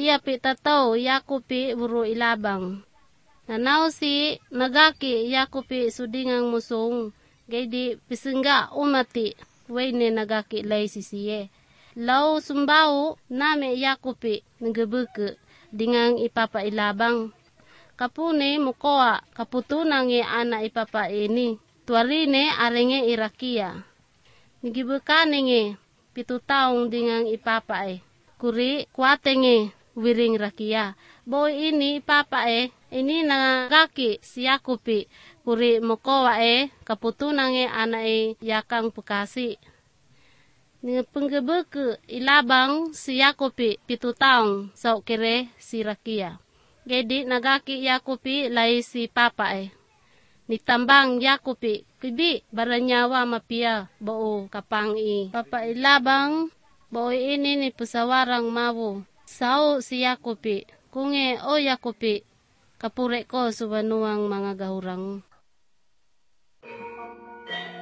Ayapi tataw Yakupi buru ilabang. Nanaw si nagaki Yakupi sudingang musong. Gaydi pisengga umati. Wayne nagaki lay sisiye. Law sumbaw nami Yakupi nagabuke dingang ipapailabang. Kapune mukoa kaputunang ana ipapa ini. Tuarine arenge irakia. Nagibukane nge 7 taong dingang ipapae. Kuri kuatenge wiring rakia. Boy ini ipapae ini nagaki si Yakupi. Kuri mukoa kaputunang ana yakang pukasi. Penggebuke ilabang si Yakupi 7 taong sa kere si rakia. Gedi nagaki Yakupi lay si papae. Nitambang Yakupi kibi baranyawa mapia bao kapang papailabang bao ini ni pusawarang mawo. Sao si Yakupi kunge o Yakupi kapure ko subanuang mga gahurang.